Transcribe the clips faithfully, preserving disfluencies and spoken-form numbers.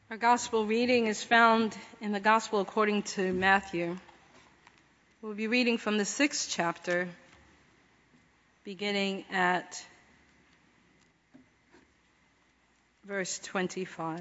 Our gospel reading is found in the gospel according to Matthew. We'll be reading from the sixth chapter, beginning at verse twenty-five.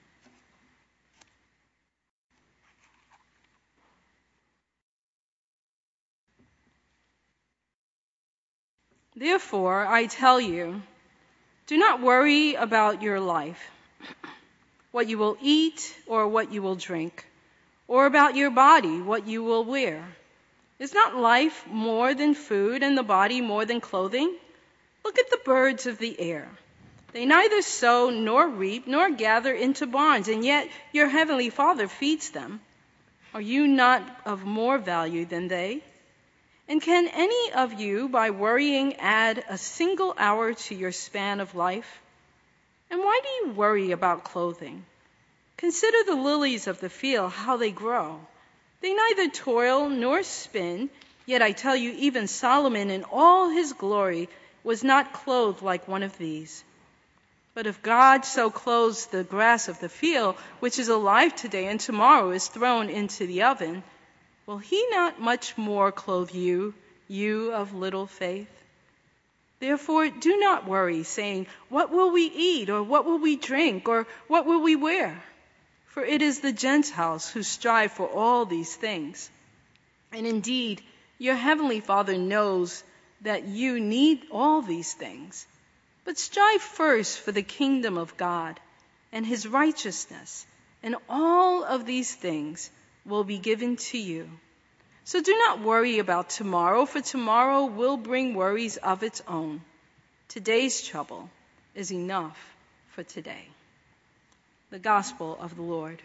Therefore, I tell you, do not worry about your life, what you will eat or what you will drink, or about your body, what you will wear. Is not life more than food and the body more than clothing? Look at the birds of the air. They neither sow nor reap nor gather into barns, and yet your heavenly Father feeds them. Are you not of more value than they? And can any of you, by worrying, add a single hour to your span of life? And why do you worry about clothing? Consider the lilies of the field, how they grow. They neither toil nor spin, yet I tell you, even Solomon in all his glory was not clothed like one of these. But if God so clothes the grass of the field, which is alive today and tomorrow is thrown into the oven, will he not much more clothe you, you of little faith? Therefore, do not worry, saying, what will we eat, or what will we drink, or what will we wear? For it is the Gentiles who strive for all these things. And indeed, your heavenly Father knows that you need all these things. But strive first for the kingdom of God and his righteousness, and all of these things will be given to you. So do not worry about tomorrow, for tomorrow will bring worries of its own. Today's trouble is enough for today. The Gospel of the Lord.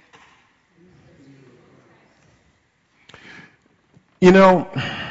You know,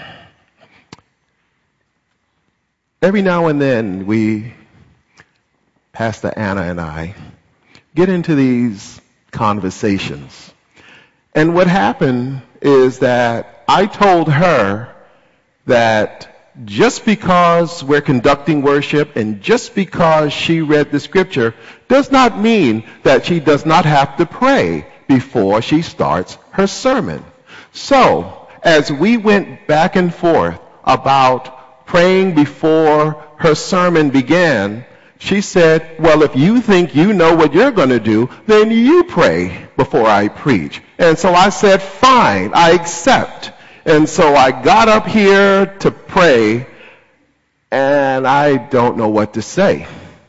every now and then we, Pastor Anna and I, get into these conversations. And what happened is that I told her that just because we're conducting worship and just because she read the scripture does not mean that she does not have to pray before she starts her sermon. So, as we went back and forth about praying before her sermon began, she said, well, if you think you know what you're going to do, then you pray before I preach. And so I said, fine, I accept. And so I got up here to pray, and I don't know what to say.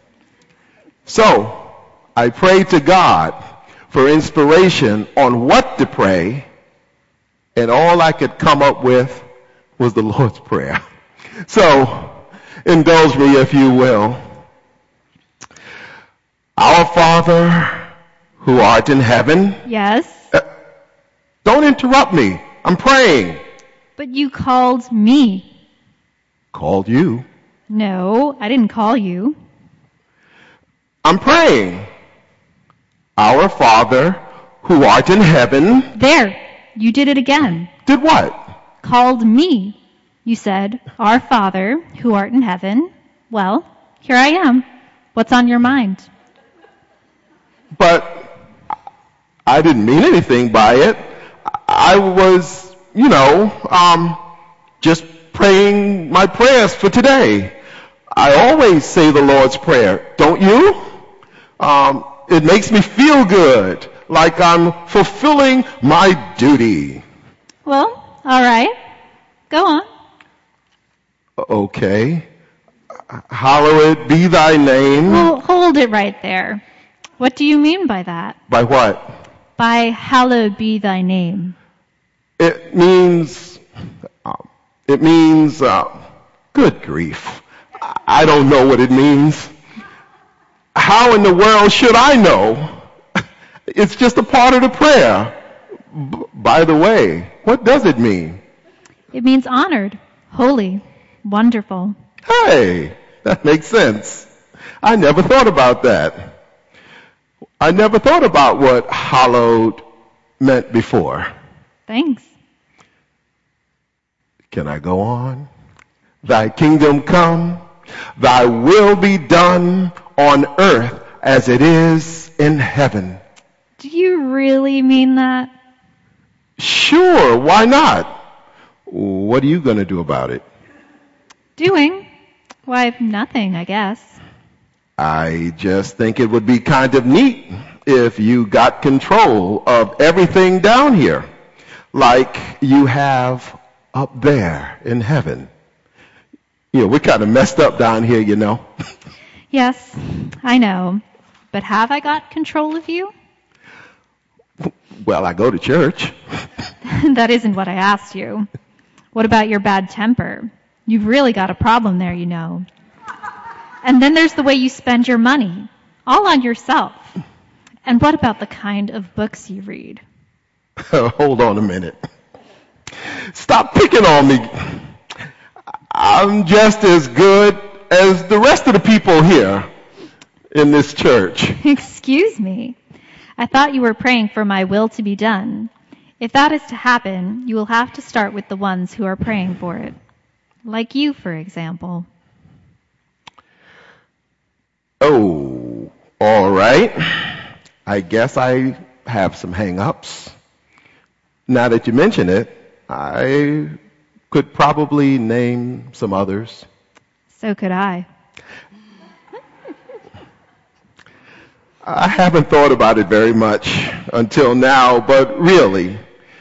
So I prayed to God for inspiration on what to pray, and all I could come up with was the Lord's Prayer. So indulge me, if you will. Our Father, who art in heaven. Yes. Uh, don't interrupt me. I'm praying. But you called me. Called you? No, I didn't call you. I'm praying. Our Father, who art in heaven. There, you did it again. Did what? Called me. You said, our Father, who art in heaven. Well, here I am. What's on your mind? But I didn't mean anything by it. I was, you know, um, just praying my prayers for today. I always say the Lord's Prayer, don't you? Um, it makes me feel good, like I'm fulfilling my duty. Well, all right. Go on. Okay. Hallowed be thy name. Well, hold it right there. What do you mean by that? By what? By hallowed be thy name. It means, uh, it means, uh, good grief. I don't know what it means. How in the world should I know? It's just a part of the prayer. B- by the way, what does it mean? It means honored, holy, wonderful. Hey, that makes sense. I never thought about that. I never thought about what hallowed meant before. Thanks. Can I go on? Thy kingdom come, thy will be done on earth as it is in heaven. Do you really mean that? Sure, why not? What are you going to do about it? Doing? Why, nothing, I guess. I just think it would be kind of neat if you got control of everything down here, like you have up there in heaven. You know, we're kind of messed up down here, you know. Yes, I know. But have I got control of you? Well, I go to church. That isn't what I asked you. What about your bad temper? You've really got a problem there, you know. And then there's the way you spend your money, all on yourself. And what about the kind of books you read? Hold on a minute. Stop picking on me. I'm just as good as the rest of the people here in this church. Excuse me. I thought you were praying for my will to be done. If that is to happen, you will have to start with the ones who are praying for it. Like you, for example. Oh, all right. I guess I have some hang-ups. Now that you mention it, I could probably name some others. So could I. I haven't thought about it very much until now, but really,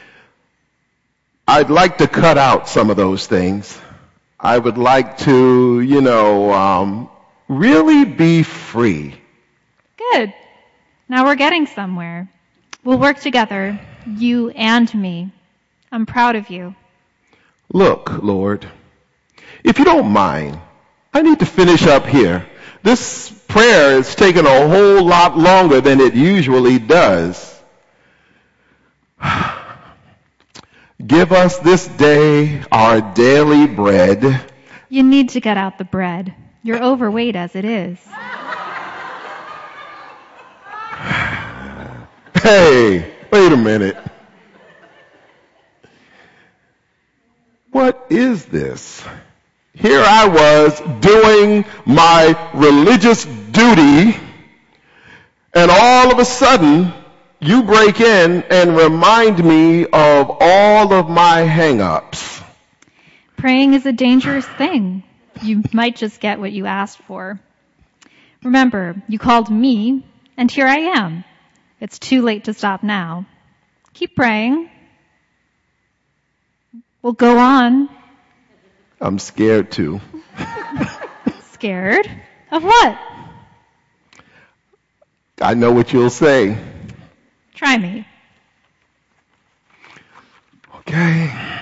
I'd like to cut out some of those things. I would like to, you know, um, really be free. Good. Now we're getting somewhere. We'll work together, you and me. I'm proud of you. Look, Lord, if you don't mind, I need to finish up here. This prayer is taking a whole lot longer than it usually does. Give us this day our daily bread. You need to get out the bread. You're overweight as it is. Hey, wait a minute. What is this? Here I was doing my religious duty, and all of a sudden, you break in and remind me of all of my hang-ups. Praying is a dangerous thing. You might just get what you asked for. Remember, you called me, and here I am. It's too late to stop now. Keep praying. We'll go on. I'm scared too. Scared? Of what? I know what you'll say. Try me. Okay.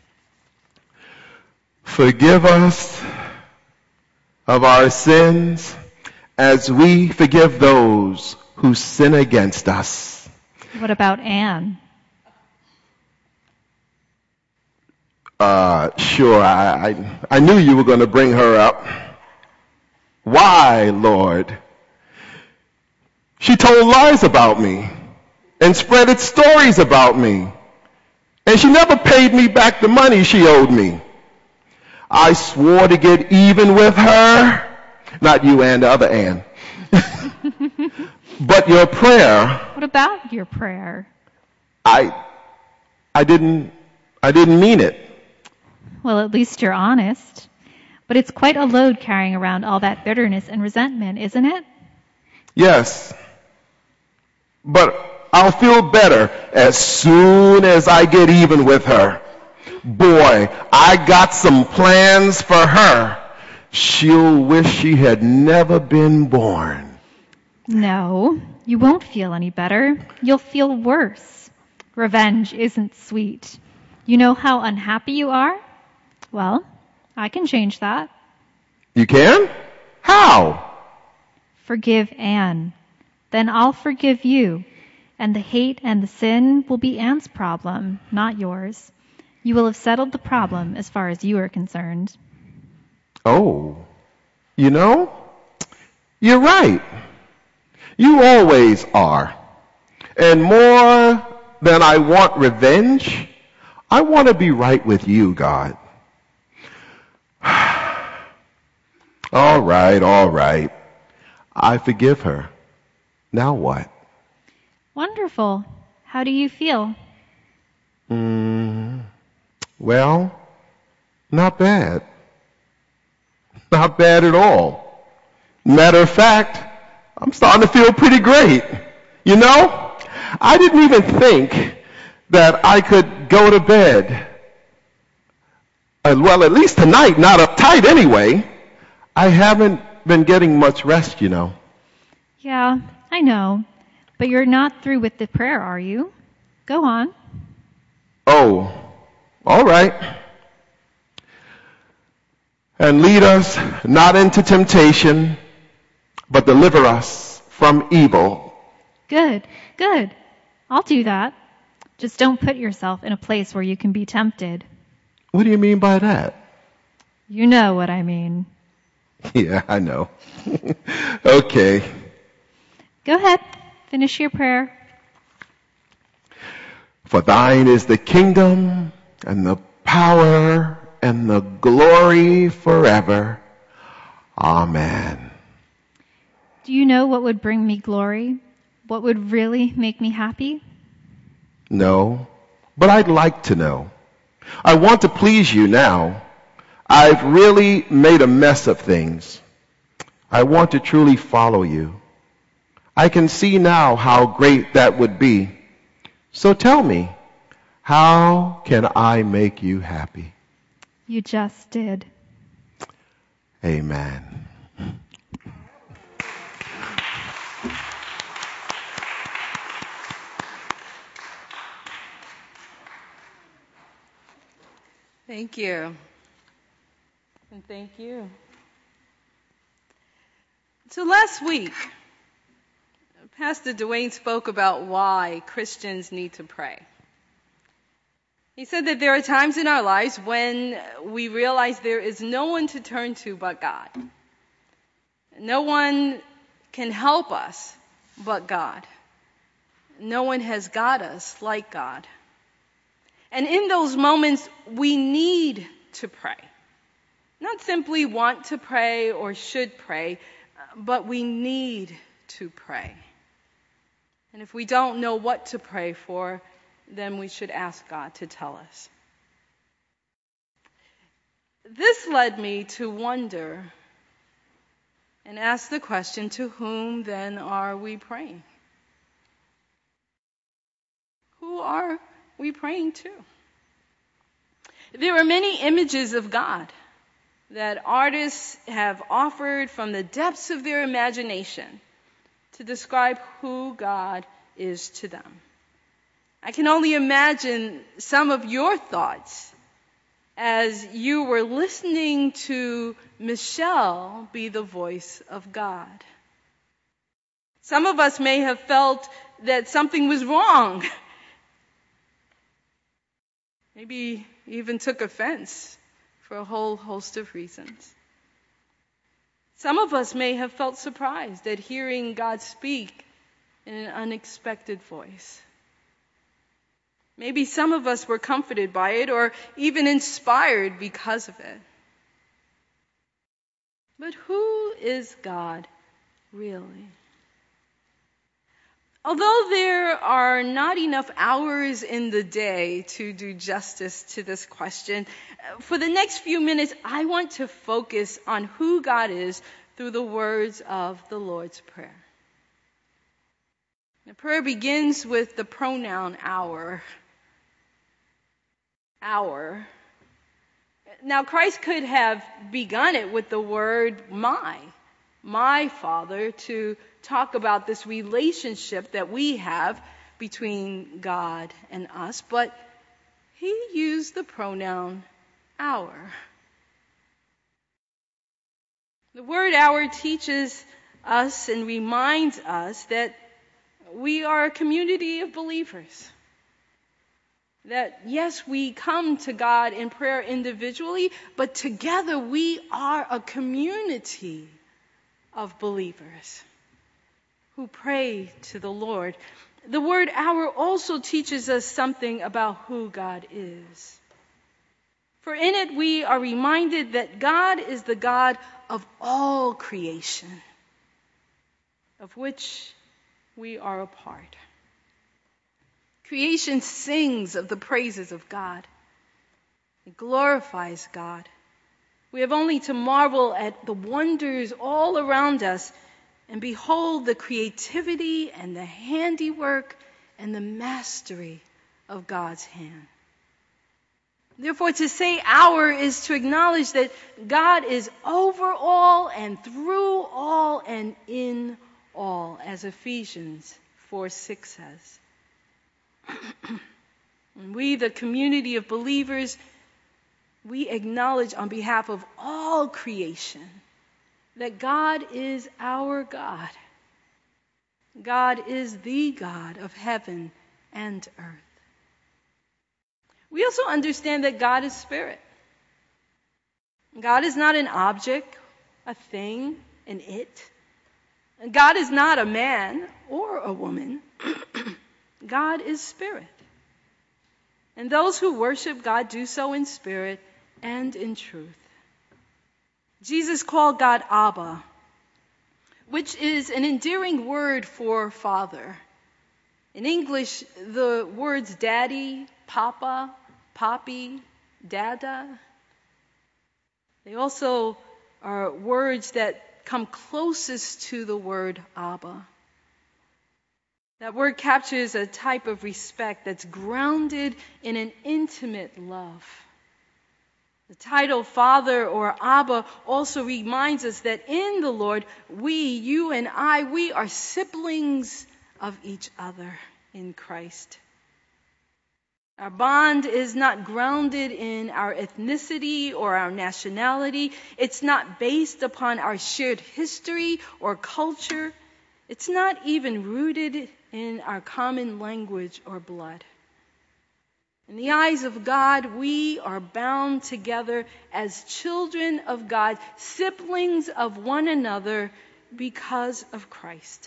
Forgive us of our sins as we forgive those who sin against us. What about Anne? Uh, sure, I, I, I knew you were going to bring her up. Why, Lord? She told lies about me and spreaded stories about me. And she never paid me back the money she owed me. I swore to get even with her. Not you, Ann, the other Ann. But your prayer. What about your prayer? I, I didn't, I didn't mean it. Well, at least you're honest. But it's quite a load carrying around all that bitterness and resentment, isn't it? Yes. But I'll feel better as soon as I get even with her. Boy, I got some plans for her. She'll wish she had never been born. No, you won't feel any better. You'll feel worse. Revenge isn't sweet. You know how unhappy you are? Well, I can change that. You can? How? Forgive Anne. Then I'll forgive you. And the hate and the sin will be Anne's problem, not yours. You will have settled the problem as far as you are concerned. Oh, you know, you're right. You always are. And more than I want revenge, I want to be right with you, God. All right, all right. I forgive her. Now what? Wonderful. How do you feel? Mm, well, not bad. Not bad at all. Matter of fact, I'm starting to feel pretty great. You know, I didn't even think that I could go to bed. Uh, well, at least tonight, not uptight anyway. I haven't been getting much rest, you know. Yeah, I know. But you're not through with the prayer, are you? Go on. Oh, all right. And lead us not into temptation, but deliver us from evil. Good, good. I'll do that. Just don't put yourself in a place where you can be tempted. What do you mean by that? You know what I mean. Yeah, I know. Okay. Go ahead. Finish your prayer. For thine is the kingdom and the power and the glory forever. Amen. Do you know what would bring me glory? What would really make me happy? No, but I'd like to know. I want to please you now. I've really made a mess of things. I want to truly follow you. I can see now how great that would be. So tell me, how can I make you happy? You just did. Amen. Thank you. And thank you. So last week, Pastor Dwayne spoke about why Christians need to pray. He said that there are times in our lives when we realize there is no one to turn to but God. No one can help us but God. No one has got us like God. And in those moments, we need to pray. Not simply want to pray or should pray, but we need to pray. And if we don't know what to pray for, then we should ask God to tell us. This led me to wonder and ask the question, to whom then are we praying? Who are we praying to? There are many images of God that artists have offered from the depths of their imagination to describe who God is to them. I can only imagine some of your thoughts as you were listening to Michelle be the voice of God. Some of us may have felt that something was wrong. Maybe even took offense for a whole host of reasons. Some of us may have felt surprised at hearing God speak in an unexpected voice. Maybe some of us were comforted by it or even inspired because of it. But who is God really? Although there are not enough hours in the day to do justice to this question, for the next few minutes, I want to focus on who God is through the words of the Lord's Prayer. The prayer begins with the pronoun our. Our. Now, Christ could have begun it with the word my, my Father, to talk about this relationship that we have between God and us, but he used the pronoun our. The word our teaches us and reminds us that we are a community of believers. That, yes, we come to God in prayer individually, but together we are a community of believers who pray to the Lord. The word our also teaches us something about who God is. For in it we are reminded that God is the God of all creation, of which we are a part. Creation sings of the praises of God. It glorifies God. We have only to marvel at the wonders all around us and behold the creativity and the handiwork and the mastery of God's hand. Therefore, to say our is to acknowledge that God is over all and through all and in all, as Ephesians four six says. And we, the community of believers, we acknowledge on behalf of all creation that God is our God. God is the God of heaven and earth. We also understand that God is spirit. God is not an object, a thing, an it. God is not a man or a woman. God is spirit. And those who worship God do so in spirit and in truth. Jesus called God Abba, which is an endearing word for father. In English, the words daddy, papa, poppy, dada, they also are words that come closest to the word Abba. That word captures a type of respect that's grounded in an intimate love. The title Father or Abba also reminds us that in the Lord, we, you and I, we are siblings of each other in Christ. Our bond is not grounded in our ethnicity or our nationality. It's not based upon our shared history or culture. It's not even rooted in our common language or blood. In the eyes of God, we are bound together as children of God, siblings of one another because of Christ.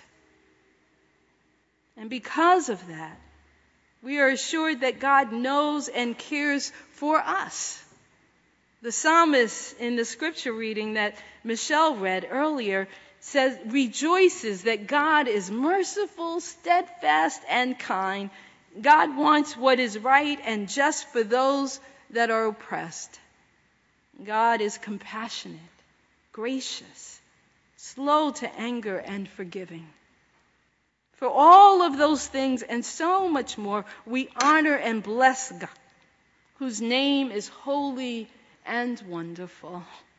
And because of that, we are assured that God knows and cares for us. The psalmist in the scripture reading that Michelle read earlier says, rejoices that God is merciful, steadfast, and kind. God wants what is right and just for those that are oppressed. God is compassionate, gracious, slow to anger, and forgiving. For all of those things and so much more, we honor and bless God, whose name is holy and wonderful.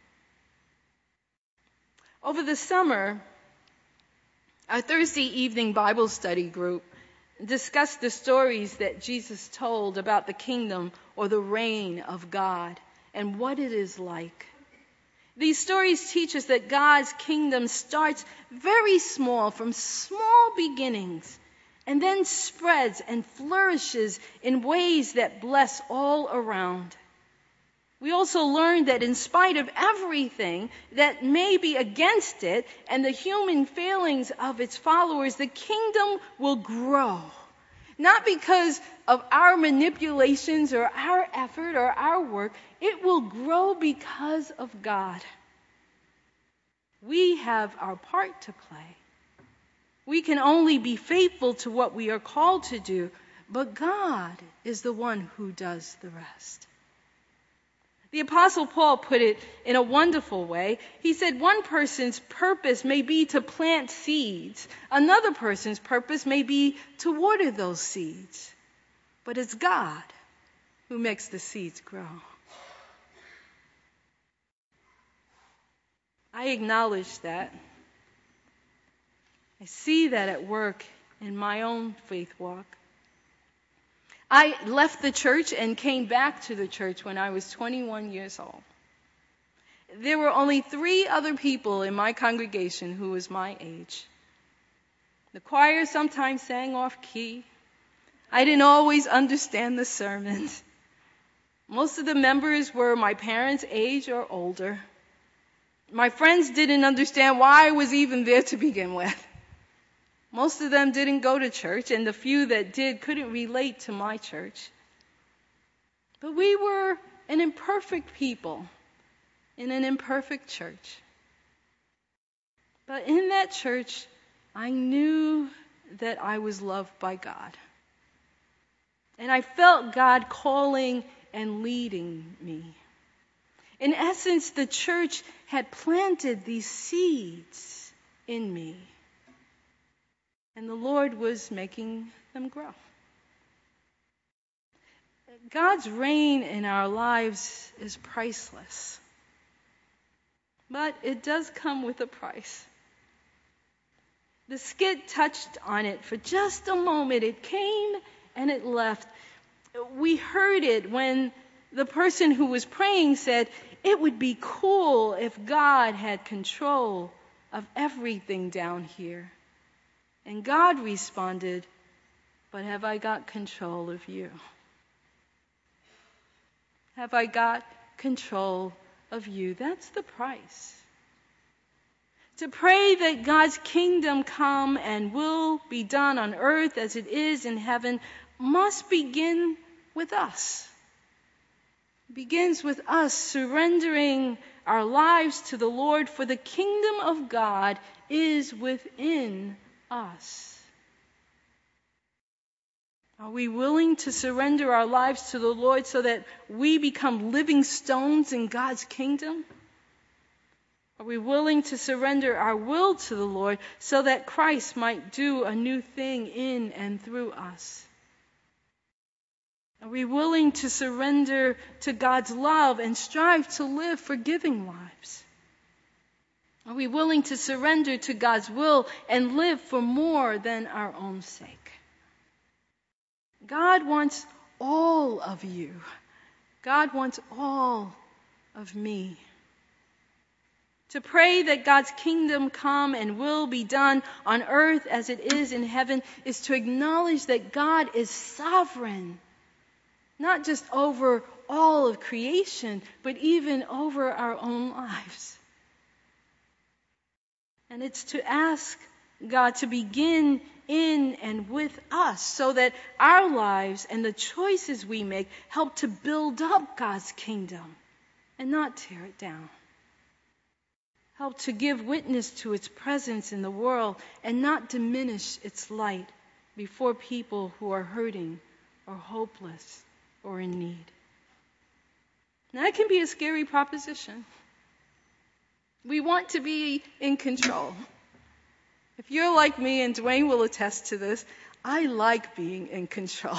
Over the summer, our Thursday evening Bible study group discussed the stories that Jesus told about the kingdom or the reign of God and what it is like. These stories teach us that God's kingdom starts very small, from small beginnings, and then spreads and flourishes in ways that bless all around. We also learned that in spite of everything that may be against it and the human failings of its followers, the kingdom will grow. Not because of our manipulations or our effort or our work. It will grow because of God. We have our part to play. We can only be faithful to what we are called to do, but God is the one who does the rest. The Apostle Paul put it in a wonderful way. He said one person's purpose may be to plant seeds. Another person's purpose may be to water those seeds. But it's God who makes the seeds grow. I acknowledge that. I see that at work in my own faith walk. I left the church and came back to the church when I was twenty-one years old. There were only three other people in my congregation who was my age. The choir sometimes sang off key. I didn't always understand the sermons. Most of the members were my parents' age or older. My friends didn't understand why I was even there to begin with. Most of them didn't go to church, and the few that did couldn't relate to my church. But we were an imperfect people in an imperfect church. But in that church, I knew that I was loved by God. And I felt God calling and leading me. In essence, the church had planted these seeds in me. And the Lord was making them grow. God's reign in our lives is priceless. But it does come with a price. The skit touched on it for just a moment. It came and it left. We heard it when the person who was praying said, it would be cool if God had control of everything down here. And God responded, but have I got control of you? Have I got control of you? That's the price. To pray that God's kingdom come and will be done on earth as it is in heaven must begin with us. It begins with us surrendering our lives to the Lord, for the kingdom of God is within us. Are we willing to surrender our lives to the Lord so that we become living stones in God's kingdom? Are we willing to surrender our will to the Lord so that Christ might do a new thing in and through us? Are we willing to surrender to God's love and strive to live forgiving lives? Are we willing to surrender to God's will and live for more than our own sake? God wants all of you. God wants all of me. To pray that God's kingdom come and will be done on earth as it is in heaven is to acknowledge that God is sovereign, not just over all of creation, but even over our own lives. And it's to ask God to begin in and with us so that our lives and the choices we make help to build up God's kingdom and not tear it down. Help to give witness to its presence in the world and not diminish its light before people who are hurting or hopeless or in need. Now, that can be a scary proposition. We want to be in control. If you're like me, and Dwayne will attest to this, I like being in control.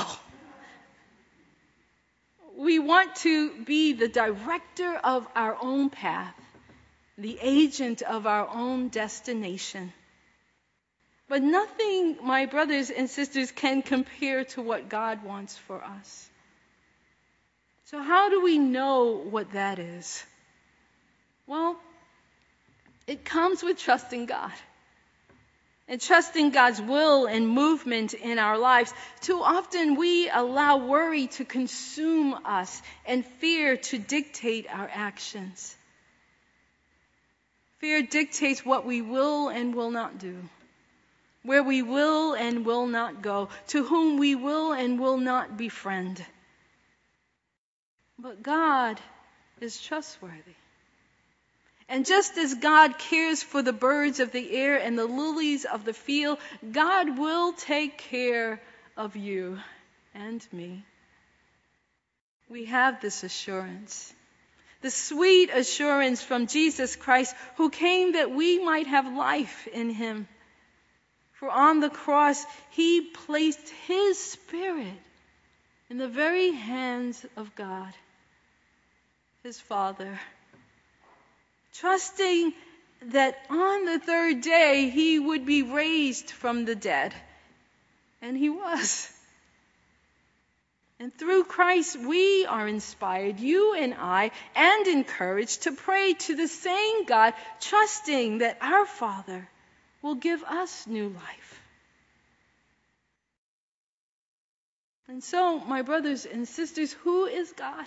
We want to be the director of our own path, the agent of our own destination. But nothing, my brothers and sisters, can compare to what God wants for us. So how do we know what that is? Well, it comes with trusting God. And trusting God's will and movement in our lives. Too often we allow worry to consume us and fear to dictate our actions. Fear dictates what we will and will not do, where we will and will not go, to whom we will and will not befriend. But God is trustworthy. And just as God cares for the birds of the air and the lilies of the field, God will take care of you and me. We have this assurance, the sweet assurance from Jesus Christ, who came that we might have life in him. For on the cross, he placed his Spirit in the very hands of God, his Father, trusting that on the third day he would be raised from the dead. And he was. And through Christ we are inspired, you and I, and encouraged to pray to the same God, trusting that our Father will give us new life. And so, my brothers and sisters, who is God?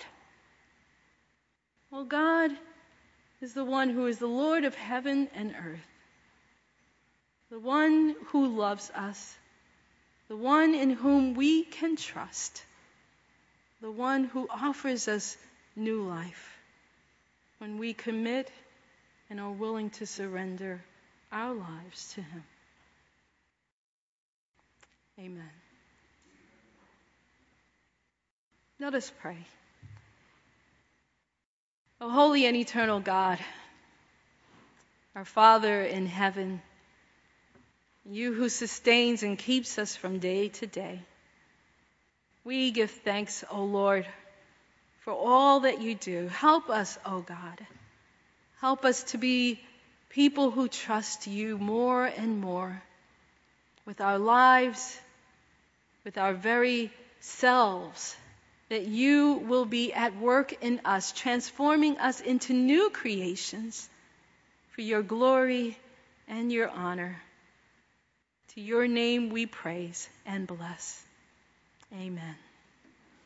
Well, God is the one who is the Lord of heaven and earth, the one who loves us, the one in whom we can trust, the one who offers us new life when we commit and are willing to surrender our lives to him. Amen. Let us pray. O holy and eternal God, our Father in heaven, you who sustains and keeps us from day to day, we give thanks, O Lord, for all that you do. Help us, O God. Help us to be people who trust you more and more with our lives, with our very selves, that you will be at work in us, transforming us into new creations for your glory and your honor. To your name we praise and bless. Amen.